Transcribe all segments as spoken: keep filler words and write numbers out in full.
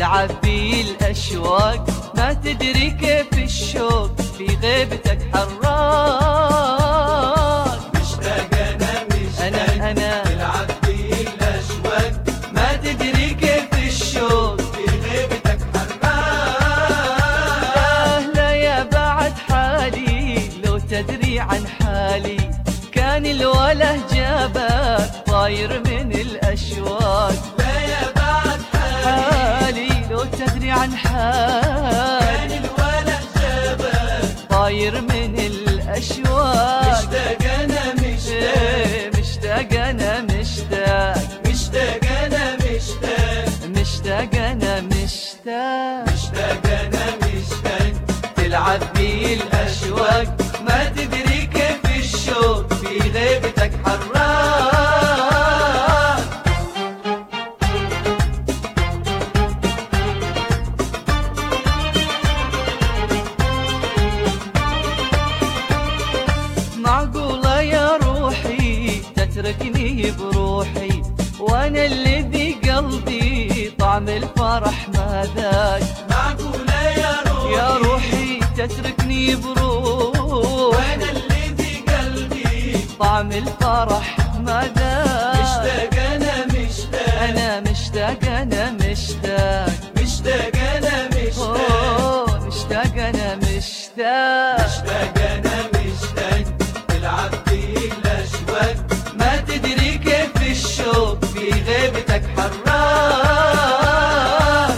تلعب بي الأشواق، ما تدري كيف الشوق في غيبتك حراق. مشتاق أنا مشتاق أنا أنا تلعب بي الأشواق، ما تدري كيف الشوق في غيبتك لا حراق. لا يا بعد حالي، لو تدري عن حالي كان الوله جابك طاير من الأشواق. لا يا بعد حالي لو تدري عن حالي كان الولد جابك طاير من الأشواق. مشتاق أنا مشتاق إيه، مشتاق أنا مشتاق مشتاق أنا مشتاق مشتاق أنا مشتاق مشتاق أنا مشتاق تلعب بي الأشواق، ما تدري كيف الشوق في غيبتك حراق. معقولة يا روحي تتركني بروحي، وانا اللي بقلبي طعم الفرح ما ذاق. معقولة يا روحي يا روحي تتركني بروحي، وأنا اللي في قلبي طعم الفرح ما ذاق. مشتاق أنا مشتاق انا مشتاق انا مشتاق مشتاق أنا مشتاق أوه، مشتاق انا مشتاق مشتاق أنا مشتاق تلعب بي الأشواق، ما تدري كيف الشوق في غيبتك حراق.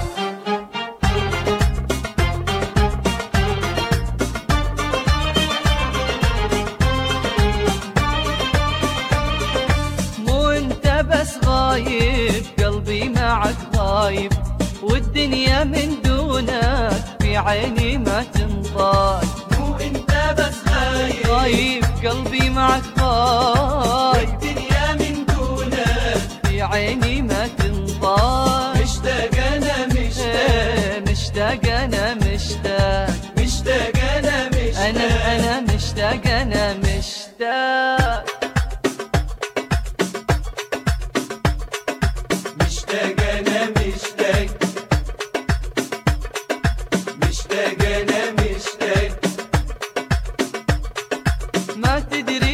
مو انت بس غايب، قلبي معك غايب، والدنيا من دونك في عيني ما تنطاق. مو أنت بس غايب غايب قلبي معك غايب، والدنيا من دونك في عيني ما تنطاق. مشتاق أنا مشتاق إيه، مشتاق انا مشتاق مشتاق أنا مشتاق انا انا مشتاق انا مشتاق مشتاق أنا مشتاق مشتاق أنا مشتاق ما تدري